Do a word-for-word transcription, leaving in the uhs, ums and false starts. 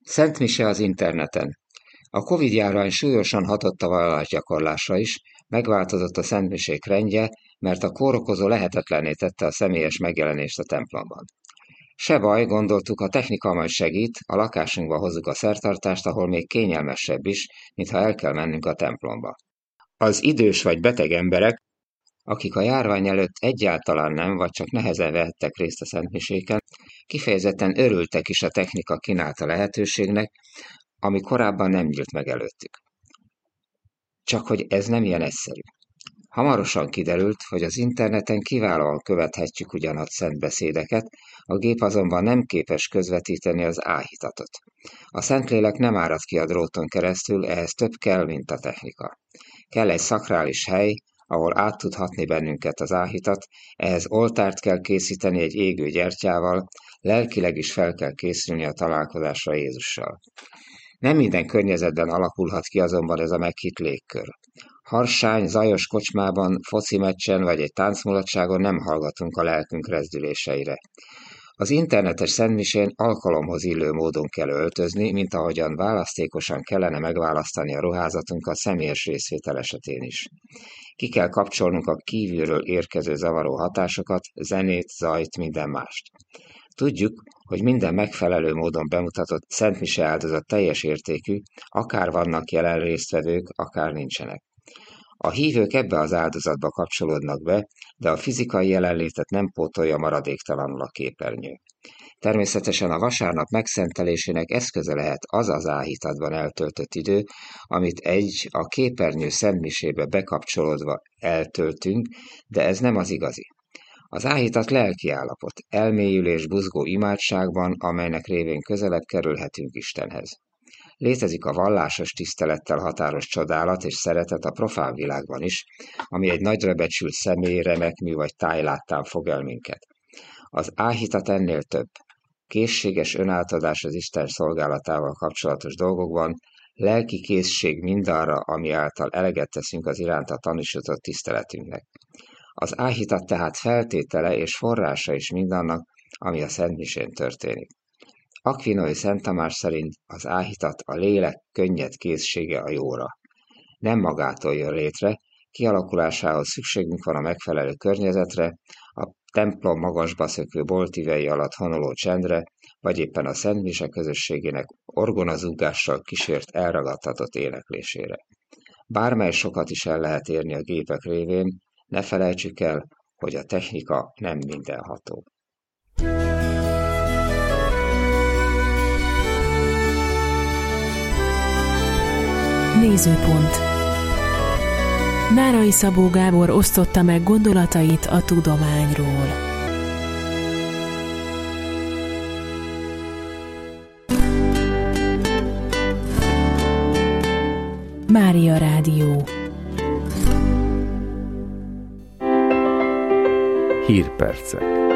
Szentmise az interneten. A Covid-járvány súlyosan hatott a vallásgyakorlásra is, megváltozott a szentmisék rendje, mert a kórokozó lehetetlenné tette a személyes megjelenést a templomban. Se baj, gondoltuk, a technika majd segít, a lakásunkba hozzuk a szertartást, ahol még kényelmesebb is, mintha el kell mennünk a templomba. Az idős vagy beteg emberek, akik a járvány előtt egyáltalán nem, vagy csak nehezen vehettek részt a szentmiséken, kifejezetten örültek is a technika kínálta lehetőségnek, ami korábban nem nyílt meg előttük. Csak hogy ez nem ilyen egyszerű. Hamarosan kiderült, hogy az interneten kiválóan követhetjük ugyan a szent beszédeket, a gép azonban nem képes közvetíteni az áhítatot. A Szentlélek nem árad ki a dróton keresztül, ehhez több kell, mint a technika. Kell egy szakrális hely, ahol át tud hatni bennünket az áhítat, ehhez oltárt kell készíteni egy égő gyertyával, lelkileg is fel kell készülni a találkozásra Jézussal. Nem minden környezetben alakulhat ki azonban ez a meghitt légkör. Harsány, zajos kocsmában, foci meccsen vagy egy táncmulatságon nem hallgatunk a lelkünk rezdüléseire. Az internetes szentmisén alkalomhoz illő módon kell öltözni, mint ahogyan választékosan kellene megválasztani a ruházatunkat személyes részvétel esetén is. Ki kell kapcsolnunk a kívülről érkező zavaró hatásokat, zenét, zajt, minden mást. Tudjuk, hogy minden megfelelő módon bemutatott szentmise áldozat teljes értékű, akár vannak jelen résztvevők, akár nincsenek. A hívők ebbe az áldozatba kapcsolódnak be, de a fizikai jelenlétet nem pótolja maradéktalanul a képernyő. Természetesen a vasárnap megszentelésének eszköze lehet az az áhítatban eltöltött idő, amit egy a képernyő szentmisébe bekapcsolódva eltöltünk, de ez nem az igazi. Az áhítat lelki állapot, elmélyülés buzgó imádságban, amelynek révén közelebb kerülhetünk Istenhez. Létezik a vallásos tisztelettel határos csodálat és szeretet a profán világban is, ami egy nagyra becsült személy, remekmű vagy tájláttán fog el minket. Az áhítat ennél több. Készséges önátadás az Isten szolgálatával kapcsolatos dolgokban, lelki készség mindarra, ami által eleget teszünk az iránta tanúsított tiszteletünknek. Az áhítat tehát feltétele és forrása is mindannak, ami a szentmisén történik. Akvinói Szent Tamás szerint az áhítat a lélek könnyed készsége a jóra. Nem magától jön létre, kialakulásához szükségünk van a megfelelő környezetre, a templom magasba szökő boltívei alatt honoló csendre, vagy éppen a szentmise közösségének orgonazúgással kísért elragadtatott éneklésére. Bármely sokat is el lehet érni a gépek révén, ne felejtsük el, hogy a technika nem mindenható. Nézőpont. Nárai Szabó Gábor osztotta meg gondolatait a tudományról. Mária Rádió. Hírpercek.